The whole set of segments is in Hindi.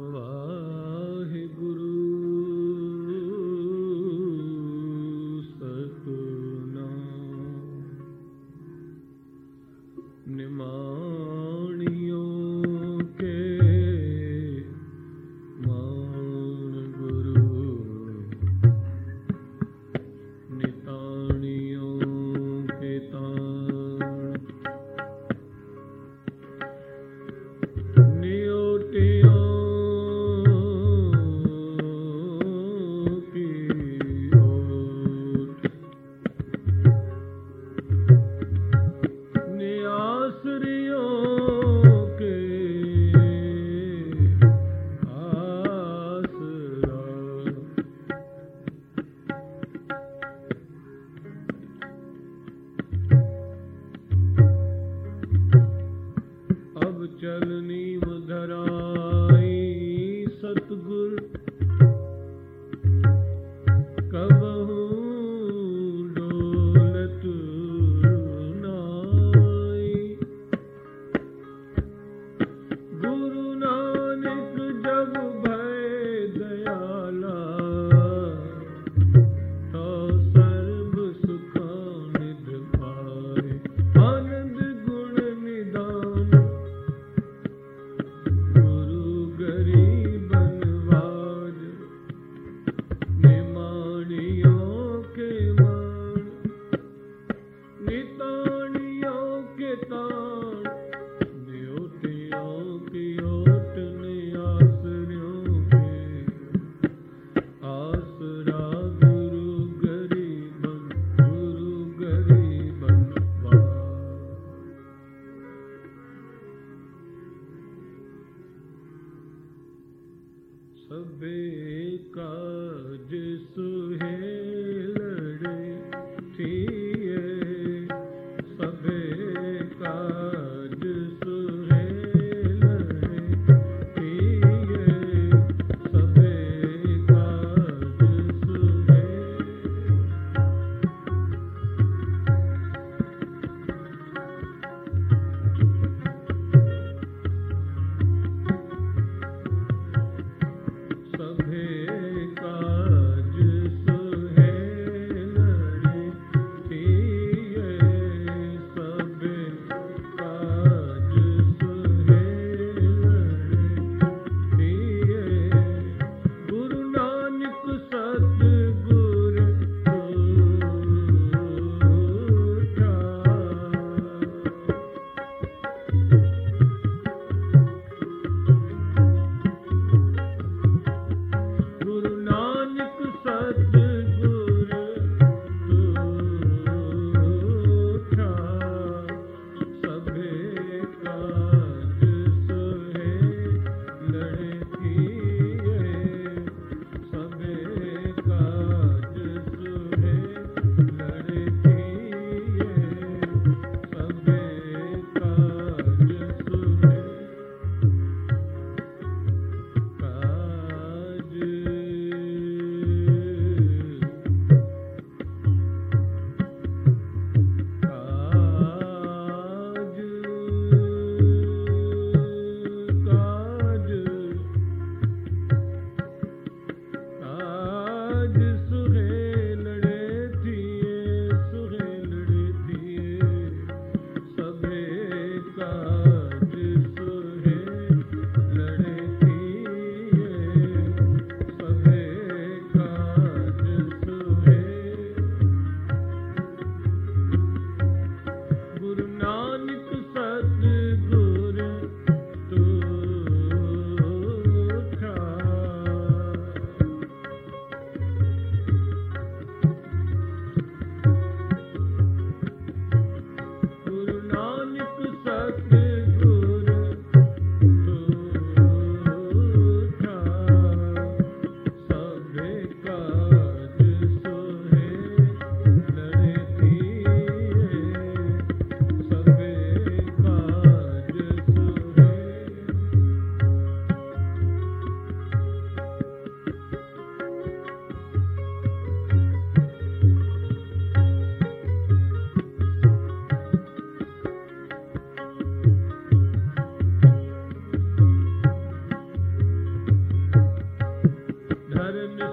वाहिगुरु सतनाम। निमाणियों के मान गुरु, निताणियों के ताण, नियोटियों की ओट, नियासरियों के आसरा। अब चलनी धराई सतगुर, कबहू डोलत नाई। गुरु नानक जब भय दयाला, तो सर्व सुखा निध पाए। आनंद गुण निदान, गुरु गरीबन वाज। निमाणियों के मान, निताणियों के ताण, नियोटियों की ओट, नियासरियों के आसरा। गुरु गरीबन वाज। सबे काज सुहेलड़े थिए, सबे काज सुहेलड़े थिए, सबे काज सुहेलड़े। सभे काज सुहेलड़े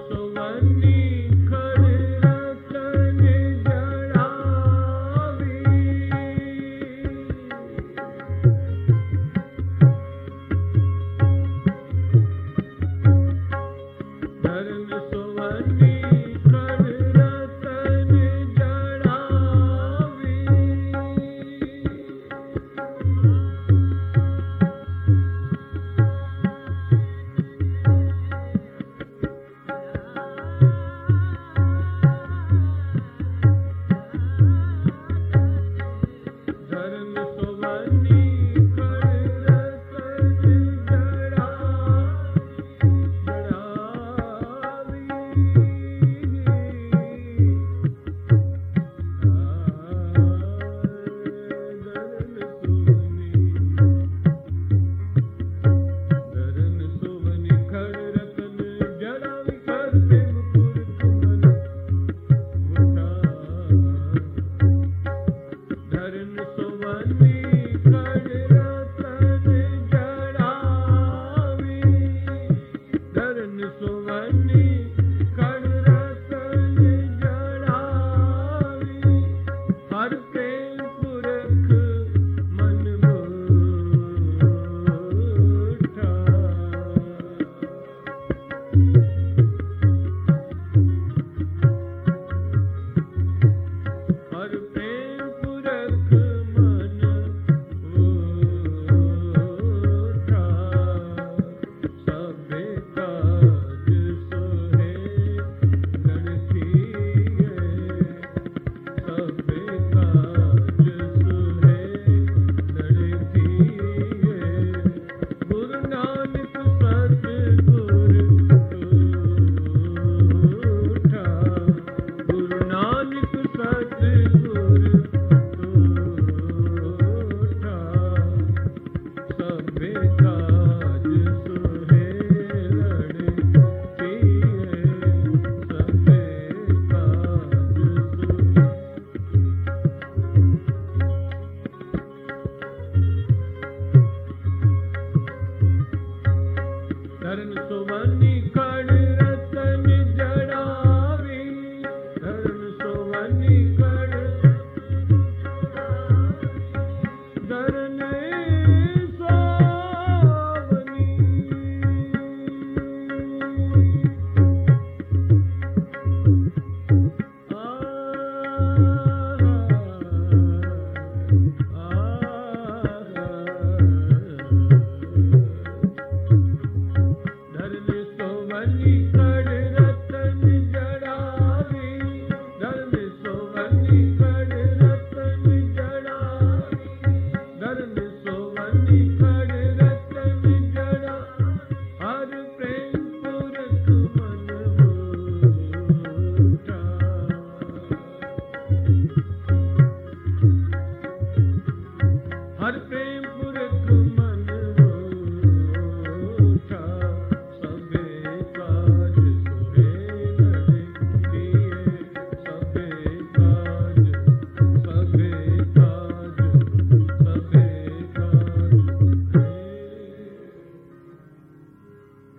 सुवनी खड़ रतन जड़ावी धर्म सुवनी खड़ रतन जड़ावी धर्म सुवनी खड़ रतन जड़ावी धरन सुवनी खड़ रतन जड़ावी करते मुकुर तुमन उठा धरन सुवनी खड़ रतन जड़ावी धरन सुवनी खड़ रतन जड़ावी हर प्रेम पुरख मन मूठा हर प्रेम पुरख मन उठा सबे काज सोहे लड़खीए सबे काज सोहे लड़खीए गुरु नानक सतगुर उठा गुरु नानक सतगुर उठा सबे काज सोहे लड़खीए सबे काज सोहे धरन सुवनी खड़